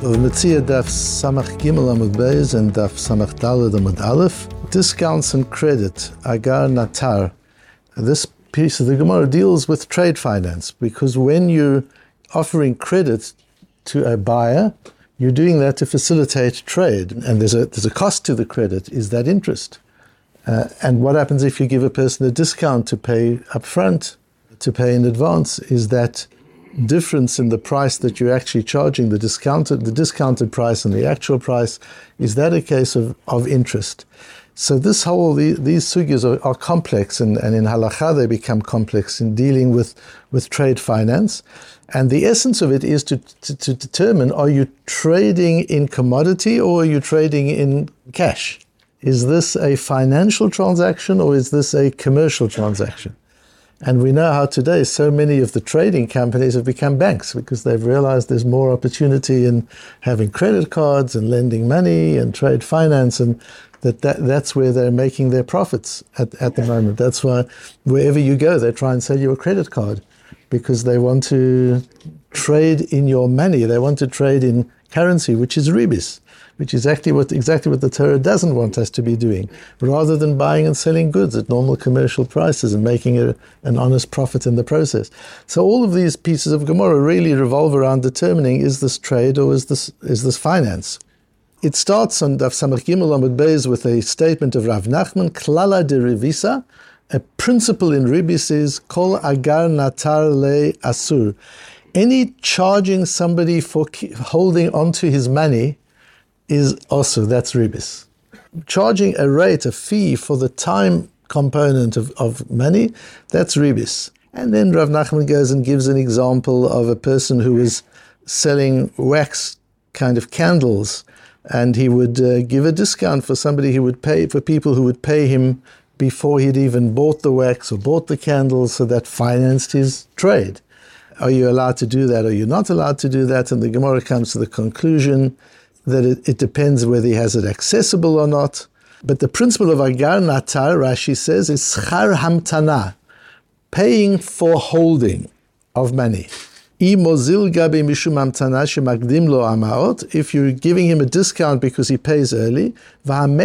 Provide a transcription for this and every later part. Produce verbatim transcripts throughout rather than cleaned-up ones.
Metzia Daf Samach Gimel Amud Beis and Daf Samach Daled Amud Aleph. Discounts and credit, Agar Natar. This piece of the Gemara deals with trade finance, because when you're offering credit to a buyer, you're doing that to facilitate trade, and there's a there's a cost to the credit, is that interest. Uh, and what happens if you give a person a discount to pay up front, to pay in advance? Is that difference in the price that you're actually charging, the discounted the discounted price and the actual price, is that a case of, of interest? So this whole, the, these sugyas are, are complex, and, and in halakha they become complex in dealing with, with trade finance. And the essence of it is to, to, to determine, are you trading in commodity or are you trading in cash? Is this a financial transaction or is this a commercial transaction? And we know how today so many of the trading companies have become banks, because they've realized there's more opportunity in having credit cards and lending money and trade finance, and that, that that's where they're making their profits at, at the moment. That's why wherever you go, they try and sell you a credit card, because they want to trade in your money. They want to trade in currency, which is ribis, which is exactly what exactly what the Torah doesn't want us to be doing, rather than buying and selling goods at normal commercial prices and making a, an honest profit in the process. So all of these pieces of Gemara really revolve around determining, is this trade or is this is this finance? It starts on Daf Samach Gimel Amud Beis with a statement of Rav Nachman, Klala de Rivisa. A principle in ribis is Kol Agar Natar Le Asur. Any charging somebody for holding onto his money is also, that's ribis. Charging a rate, a fee for the time component of, of money, that's ribis. And then Rav Nachman goes and gives an example of a person who was selling wax kind of candles, and he would uh, give a discount for somebody who would pay, for people who would pay him before he'd even bought the wax or bought the candles, so that financed his trade. Are you allowed to do that? Or are you not allowed to do that? And the Gemara comes to the conclusion that it, it depends whether he has it accessible or not. But the principle of Agar Natar, Rashi says, is Schar Hamtana, paying for holding of money. If you're giving him a discount because he pays early, and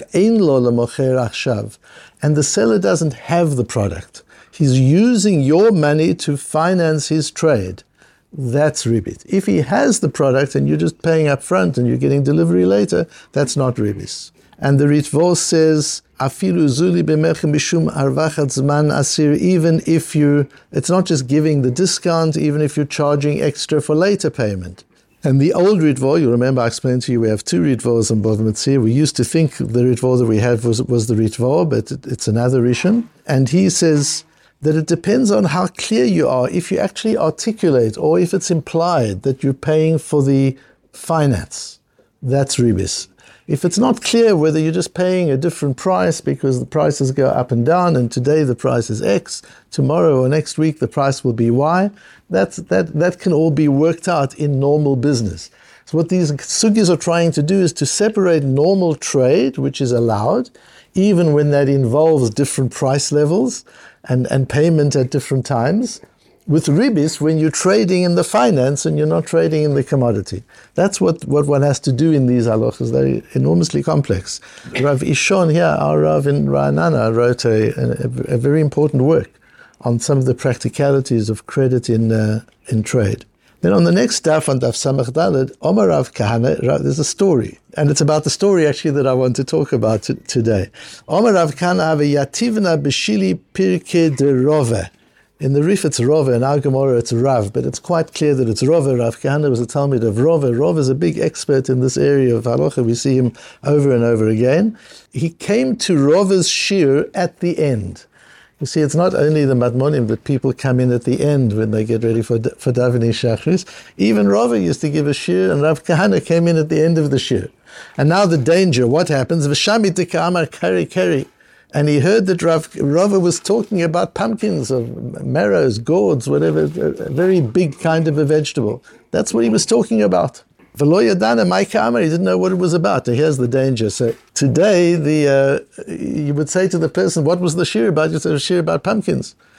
the seller doesn't have the product, he's using your money to finance his trade, that's ribit. If he has the product and you're just paying up front and you're getting delivery later, that's not ribis. And the Ritvo says, Afilu zuli b'mechem mishum arvachat zman asir, even if you, it's not just giving the discount, even if you're charging extra for later payment. And the old Ritvo, you remember I explained to you, we have two Ritvos in Bava Metzia. We used to think the Ritvo that we had was, was the Ritvo, but it, it's another Rishon. And he says that it depends on how clear you are, if you actually articulate, or if it's implied that you're paying for the finance. That's ribis. If it's not clear whether you're just paying a different price because the prices go up and down, and today the price is X, tomorrow or next week the price will be Y, that's, that, that can all be worked out in normal business. So what these sugyas are trying to do is to separate normal trade, which is allowed, even when that involves different price levels and, and payment at different times, with ribis when you're trading in the finance and you're not trading in the commodity. That's what, what one has to do in these halachas. They're enormously complex. Rav Ishon here, our Rav in Ra'anana, wrote a, a, a very important work on some of the practicalities of credit in uh, in trade. Then on the next daf, on daf Samach Daled, Omar Rav Kahana, there's a story. And it's about the story actually that I want to talk about t- today. Omar Rav Kahana ave yativna b'shili pirke de Rove. In the Rif it's Rove, in our Gemara it's Rav, but it's quite clear that it's Rove. Rav Kahana was a Talmud of Rove. Rove is a big expert in this area of halacha. We see him over and over again. He came to Rove's shir at the end. You see, it's not only the Madmonim that people come in at the end when they get ready for for davening Shachris. Even Rove used to give a shir, and Rav Kahana came in at the end of the shir. And now the danger, what happens? V'shami teka'amar kari kari. And he heard that Rav, Rava was talking about pumpkins, or marrows, gourds, whatever, a very big kind of a vegetable. That's what he was talking about. V'lo yadana mai ka'amar, he didn't know what it was about. And here's the danger. So today, the uh, you would say to the person, what was the shir about? You say, a shir about pumpkins.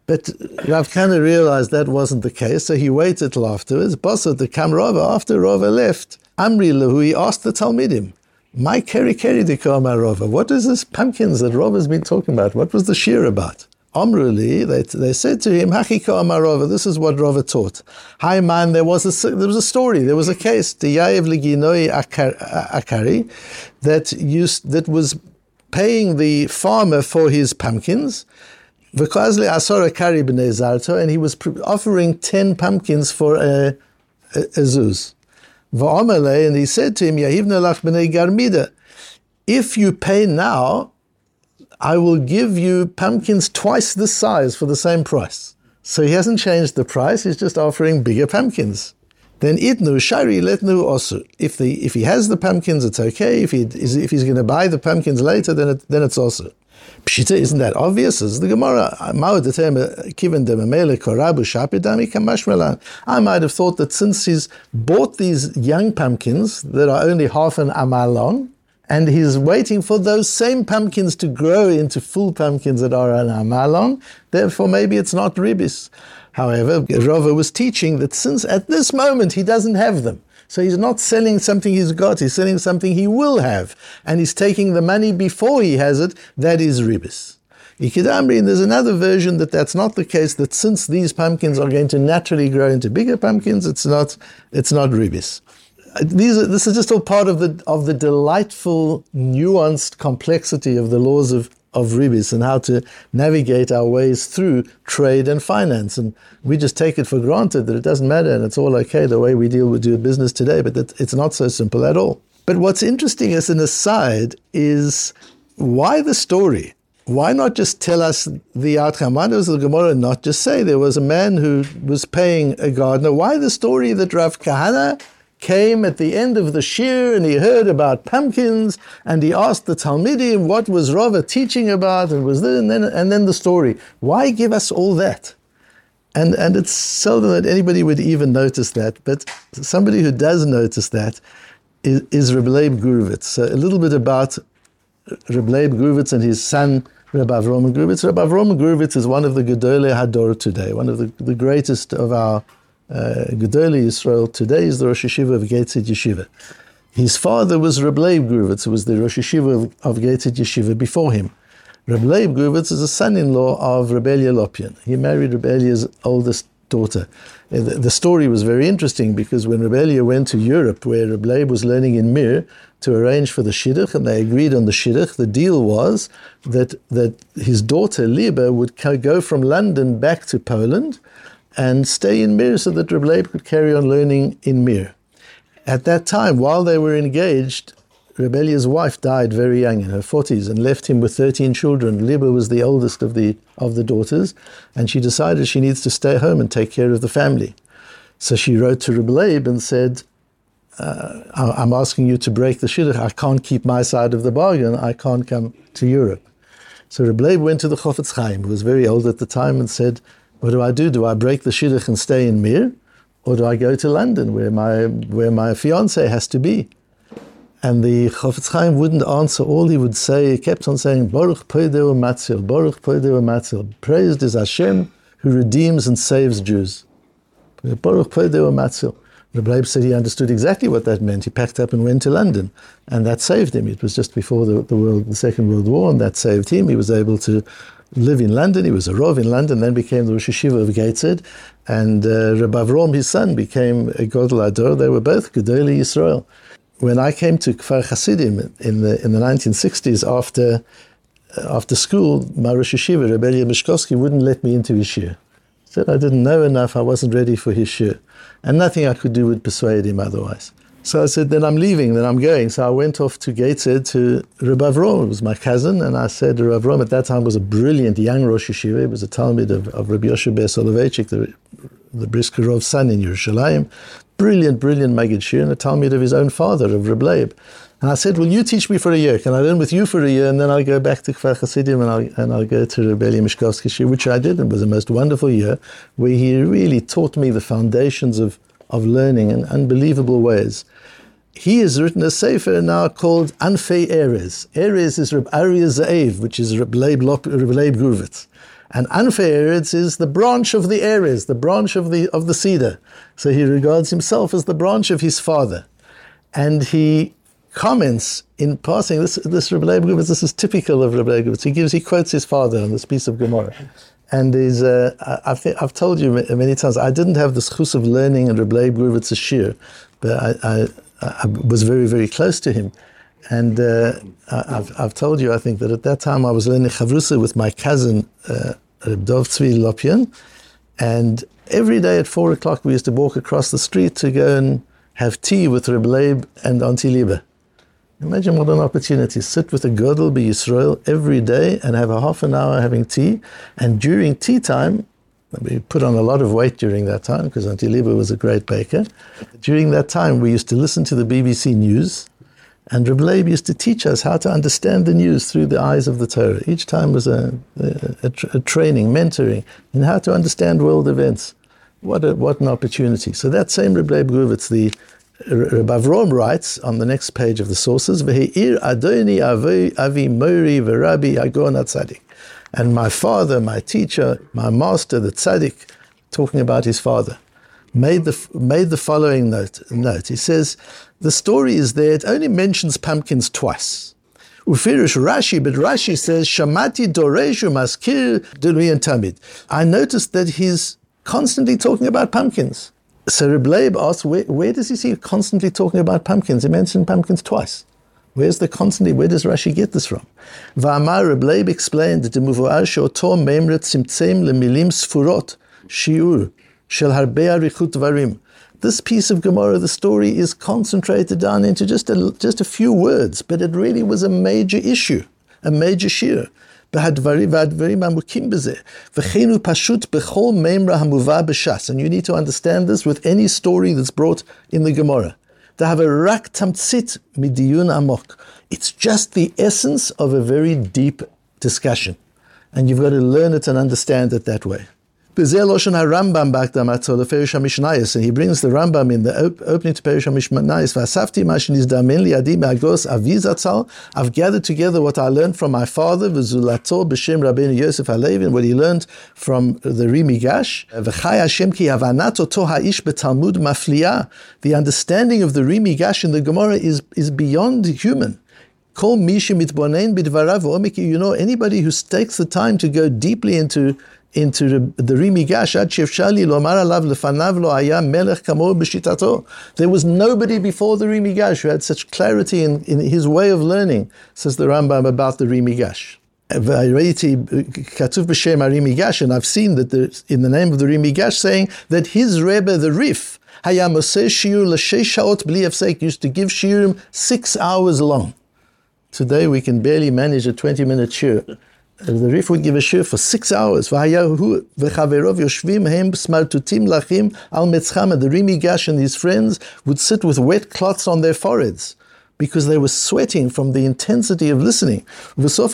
But Rav Kahana realized that wasn't the case, so he waited till afterwards. Basad the Kam Rava, after Rava left, Amri Lahu, he asked the Talmidim, my keri keri de Kama Rava, what is this pumpkins that Rava's been talking about? What was the shir about? Amruli, they, they said to him, Haki Kama Rava, this is what Rava taught. Hi man, there was a there was a story, there was a case, the Yaev Liginoi Akari, that used that was paying the farmer for his pumpkins. V'kazli asara kari b'nei zarto, and he was offering ten pumpkins for a, a, a zuz. V'amalei, and he said to him, Yahivna lach b'nei garmida, if you pay now, I will give you pumpkins twice this size for the same price. So he hasn't changed the price, he's just offering bigger pumpkins. Then itnu shari letnu osu. If the if he has the pumpkins, it's okay. If he is if he's going to buy the pumpkins later, then it, then it's also. Pshita, isn't that obvious? As the Gemara, I might have thought that since he's bought these young pumpkins that are only half an amal long, and he's waiting for those same pumpkins to grow into full pumpkins that are an amal long, therefore maybe it's not ribis. However, Rava was teaching that since at this moment he doesn't have them, so he's not selling something he's got, he's selling something he will have. And he's taking the money before he has it, that is ribis. Ikidamri, and there's another version that that's not the case, that since these pumpkins are going to naturally grow into bigger pumpkins, it's not it's not ribis. These are, this is just all part of the of the delightful, nuanced complexity of the laws of of ribis and how to navigate our ways through trade and finance. And we just take it for granted that it doesn't matter and it's all okay the way we deal with do business today, but that it's not so simple at all. But what's interesting as an aside is why the story? Why not just tell us the outcome? Why does the Gemara not just say there was a man who was paying a gardener? Why the story that Rav Kahana came at the end of the shir and he heard about pumpkins and he asked the Talmidim what was Rava teaching about and was there, and then and then the story. Why give us all that? And and it's seldom that anybody would even notice that, but somebody who does notice that is, is Reb Leib Gurevitz. So a little bit about Reb Leib Gurevitz and his son Reb Avrom Gurevitz. Reb Avrom Gurevitz is one of the Gedolei Hador today, one of the, the greatest of our Uh, Gedolei Yisrael. Today is the Rosh Yeshiva of Geitzed Yeshiva. His father was Reb Leib Gurevitz, who was the Rosh Yeshiva of, of Geitzed Yeshiva before him. Reb Leib Gurevitz is a son-in-law of Reb Elia Lopian. He married Reb Elia's oldest daughter. Uh, the, the story was very interesting because when Reb Elia went to Europe, where Reb Leib was learning in Mir, to arrange for the shidduch, and they agreed on the shidduch, the deal was that, that his daughter Liba would go from London back to Poland and stay in Mir so that Reb Leib could carry on learning in Mir. At that time, while they were engaged, Reb Elia's wife died very young, in her forties, and left him with thirteen children. Liba was the oldest of the of the daughters, and she decided she needs to stay home and take care of the family. So she wrote to Reb Leib and said, uh, I'm asking you to break the shidduch. I can't keep my side of the bargain. I can't come to Europe. So Reb Leib went to the Chofetz Chaim, who was very old at the time, and said, what do I do? Do I break the shidduch and stay in Mir? Or do I go to London where my where my fiancé has to be? And the Chofetz Chaim wouldn't answer. All he would say, he kept on saying, Baruch Poideu Matzil, Baruch Poideu Matzil. Praised is Hashem who redeems and saves Jews. Baruch Poideu Matzil. Reb Leib said he understood exactly what that meant. He packed up and went to London, and that saved him. It was just before the, the world, the Second World War, and that saved him. He was able to live in London. He was a Rov in London, then became the Rosh Yeshiva of Geitzed, and uh, Reb Avrom, his son, became a Godel Ador. They were both Gedolei Yisrael. When I came to Kfar Hasidim in the in the nineteen sixties, after uh, after school, my Rosh Yeshiva, Reb Elia Mishkovsky, wouldn't let me into his shir. He said I didn't know enough, I wasn't ready for his shir, and nothing I could do would persuade him otherwise. So I said, then I'm leaving, then I'm going. So I went off to Geitzed to Reb Avrom, it was my cousin, and I said, Reb Avrom at that time was a brilliant young Rosh Yeshiva. He was a Talmid of, of Rabbi Yoshe Ber Soloveitchik, the, the Brisker Rov's son in Yerushalayim. Brilliant, brilliant Maggid Shir, and a Talmid of his own father, of Reb Leib. And I said, will you teach me for a year? Can I learn with you for a year? And then I'll go back to Kfar Hasidim and I'll, and I'll go to Reb Elia Mishkovsky Shir, which I did. It was a most wonderful year where he really taught me the foundations of, of learning in unbelievable ways. He has written a sefer now called Anfei Erez. Erez is Reb Aryeh Ze'ev, which is Reb Leib, Reb Leib Gurevitz. And Anfei Eretz is the branch of the Erez, the branch of the of the cedar. So he regards himself as the branch of his father. And he comments in passing, this this Rebbe Leibowitz, this is typical of Rebbe Leibowitz. He gives, he quotes his father on this piece of Gemara. And is, uh, I've, I've told you many times, I didn't have the schus of learning in Rebbe Leibowitz's shir, but I, I, I was very, very close to him. And uh, I've, I've told you, I think, that at that time I was learning Chavrusa with my cousin, uh, Reb Dov Tzvi Lopian. And every day at four o'clock we used to walk across the street to go and have tea with Reb Leib and Auntie Liebe. Imagine what an opportunity. Sit with a Godel B'Yisrael every day and have a half an hour having tea. And during tea time, we put on a lot of weight during that time because Auntie Liebe was a great baker. During that time, we used to listen to the B B C News. And Reb Leib used to teach us how to understand the news through the eyes of the Torah. Each time was a, a, a, a training, mentoring in how to understand world events. What a, what an opportunity. So that same Reb Leib Gurvitz, the Reb Avrom writes on the next page of the sources, V'he'ir Adoni Avi Avi Mori V'Rabbi Agon HaTzadik. And my father, my teacher, my master, the Tzaddik, talking about his father, made the made the following note. note. He says, the story is there, it only mentions pumpkins twice. Ufirish Rashi, but Rashi says, Shamati Doreshu Maskir Duluyan Tamid. I noticed that he's constantly talking about pumpkins. So Reb Leib asks, where, where does he see constantly talking about pumpkins? He mentioned pumpkins twice. Where's the constantly, where does Rashi get this from? Va'amar, Reb Leib explained that the Muvu'ar she'oto memret tzimtzem lemilim sfurot shiur shel harbe arichut dvarim. This piece of Gemara, the story, is concentrated down into just a, just a few words, but it really was a major issue, a major shir. And you need to understand this with any story that's brought in the Gemara. It's just the essence of a very deep discussion. And you've got to learn it and understand it that way. And he brings the Rambam in the op- opening to Perush HaMishnayos. I've gathered together what I learned from my father, V'zulato b'shem Rabbeinu Yosef HaLevi, and what he learned from the Rimi Gash. The understanding of the Rimi Gash in the Gemara is, is beyond human. You know, anybody who takes the time to go deeply into into the Rimi Gash, there was nobody before the Rimi Gash who had such clarity in, in his way of learning, says the Rambam about the Rimi Gash. And I've seen that there's, in the name of the Rimi Gash, saying that his Rebbe, the Rif, used to give shiurim six hours long. Today we can barely manage a twenty-minute shiur. The Rif would give a shiur for six hours. The Rimi Gash and his friends would sit with wet cloths on their foreheads because they were sweating from the intensity of listening. They had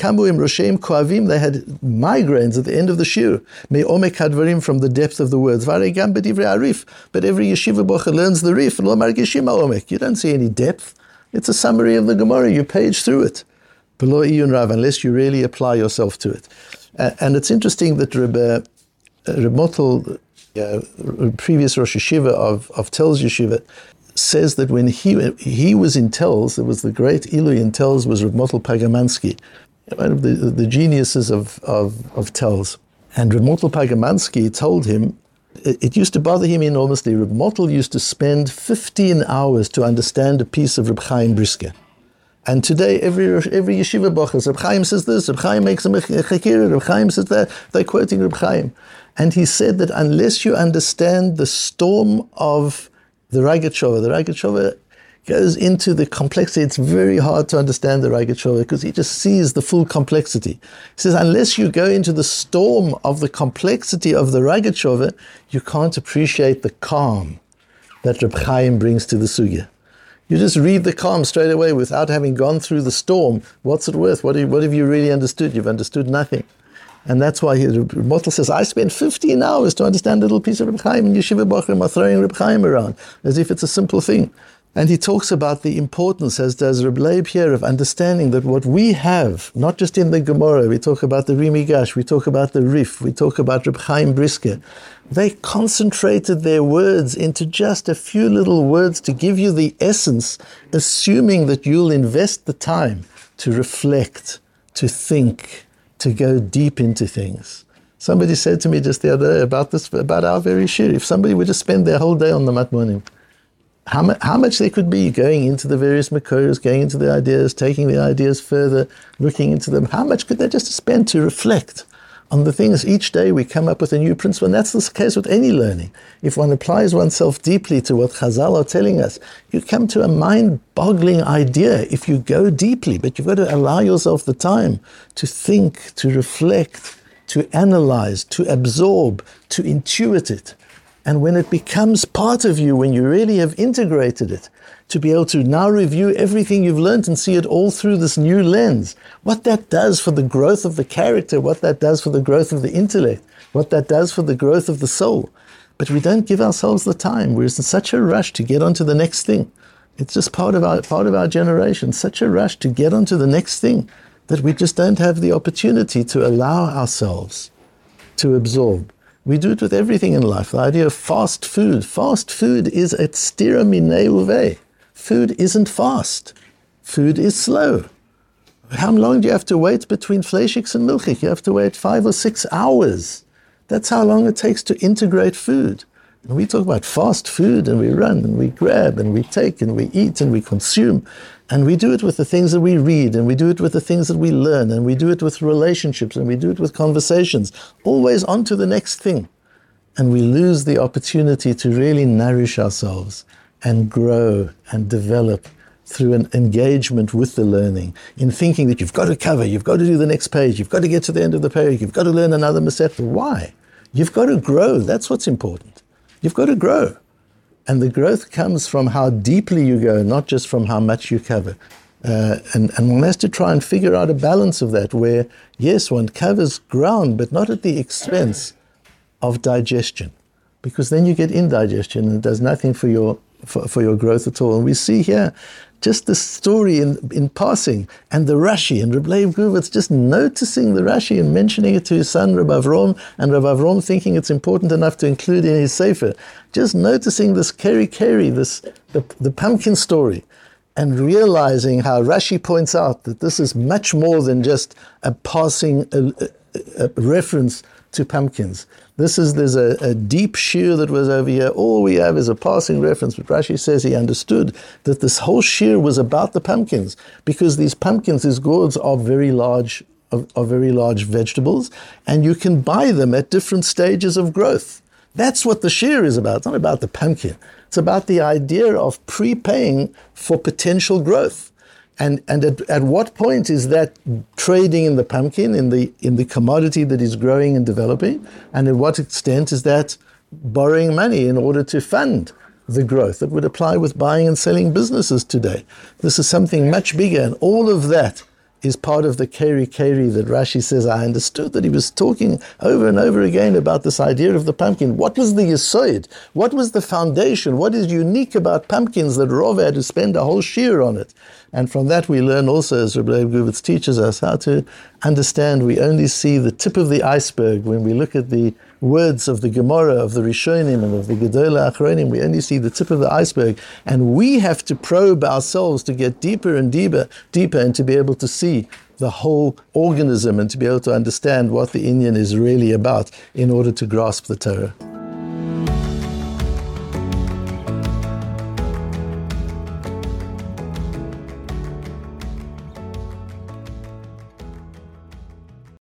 migraines at the end of the shiur from the depth of the words. But every yeshiva bocher learns the Rif. You don't see any depth. It's a summary of the Gemara. You page through it. Below Iyun Rav, unless you really apply yourself to it. Uh, and it's interesting that Reb, uh, Reb Motel, uh, previous Rosh Yeshiva of, of Telz Yeshiva, says that when he he was in Telz, there was the great Ilui in Telz was Reb Motel Pagamansky, one of the, the geniuses of, of, of Telz. And Reb Motel Pagamansky told him, it, it used to bother him enormously. Reb Motel used to spend fifteen hours to understand a piece of Reb Chaim Brisker. And today, every every yeshiva bocher, Reb Chaim says this, Reb Chaim makes a chekira, Reb Chaim says that, they're quoting Reb Chaim. And he said that unless you understand the storm of the Ragat Shova, the Ragat Shova goes into the complexity. It's very hard to understand the Ragat Shova because he just sees the full complexity. He says, unless you go into the storm of the complexity of the Ragat Shova, you can't appreciate the calm that Reb Chaim brings to the sugya. You just read the calm straight away without having gone through the storm. What's it worth? What have, what have you really understood? You've understood nothing. And that's why Motel says, I spent fifteen hours to understand a little piece of Reb Chaim, and Yeshiva Bochum are throwing Reb Chaim around as if it's a simple thing. And he talks about the importance, as does Reb Leib here, of understanding that what we have, not just in the Gemara, we talk about the Rimi Gash, we talk about the Rif, we talk about Reb Chaim Brisker, they concentrated their words into just a few little words to give you the essence, assuming that you'll invest the time to reflect, to think, to go deep into things. Somebody said to me just the other day about this, about our very shir, if somebody were to spend their whole day on the Matmonim, How, mu- how much there could be going into the various makoros, going into the ideas, taking the ideas further, looking into them. How much could they just spend to reflect on the things? Each day we come up with a new principle, and that's the case with any learning. If one applies oneself deeply to what Chazal are telling us, you come to a mind-boggling idea if you go deeply, but you've got to allow yourself the time to think, to reflect, to analyze, to absorb, to intuit it. And when it becomes part of you, when you really have integrated it, to be able to now review everything you've learned and see it all through this new lens, what that does for the growth of the character, what that does for the growth of the intellect, what that does for the growth of the soul. But we don't give ourselves the time. We're in such a rush to get onto the next thing. It's just part of our, part of our generation, such a rush to get onto the next thing that we just don't have the opportunity to allow ourselves to absorb. We do it with everything in life. The idea of fast food. Fast food is a stira minei uve. Food isn't fast. Food is slow. How long do you have to wait between fleischiks and milchik? You have to wait five or six hours. That's how long it takes to integrate food. And we talk about fast food, and we run, and we grab, and we take, and we eat, and we consume. And we do it with the things that we read, and we do it with the things that we learn, and we do it with relationships, and we do it with conversations, always on to the next thing. And we lose the opportunity to really nourish ourselves and grow and develop through an engagement with the learning, in thinking that you've got to cover, you've got to do the next page, you've got to get to the end of the page, you've got to learn another Masechta. Why? You've got to grow. That's what's important. You've got to grow. And the growth comes from how deeply you go, not just from how much you cover. Uh, and, and one has to try and figure out a balance of that, where, yes, one covers ground, but not at the expense of digestion. Because then you get indigestion, and it does nothing for your for, for your growth at all. And we see here just the story in, in passing, and the Rashi, and Reb Leib Guvitz just noticing the Rashi and mentioning it to his son, Reb Avrom, and Reb Avrom thinking it's important enough to include in his Sefer. Just noticing this keri keri, this the, the pumpkin story, and realizing how Rashi points out that this is much more than just a passing a, a, a reference to pumpkins. This is, there's a, a deep shear that was over here. All we have is a passing reference, but Rashi says he understood that this whole shear was about the pumpkins, because these pumpkins, these gourds, are very large, are, are very large vegetables, and you can buy them at different stages of growth. That's what the shear is about. It's not about the pumpkin. It's about the idea of prepaying for potential growth. And and at, at what point is that trading in the pumpkin, in the in the commodity that is growing and developing? And at what extent is that borrowing money in order to fund the growth that would apply with buying and selling businesses today? This is something much bigger, and all of that is part of the keri keri that Rashi says. I understood that he was talking over and over again about this idea of the pumpkin. What was the yesod? What was the foundation? What is unique about pumpkins that Rov had to spend a whole shear on it? And from that we learn also, as Reb Leib Guvitz teaches us, how to understand we only see the tip of the iceberg when we look at the words of the Gemara, of the Rishonim, and of the Gedolei Achronim. We only see the tip of the iceberg, and we have to probe ourselves to get deeper and deeper, deeper, and to be able to see the whole organism and to be able to understand what the Inyan is really about in order to grasp the Torah.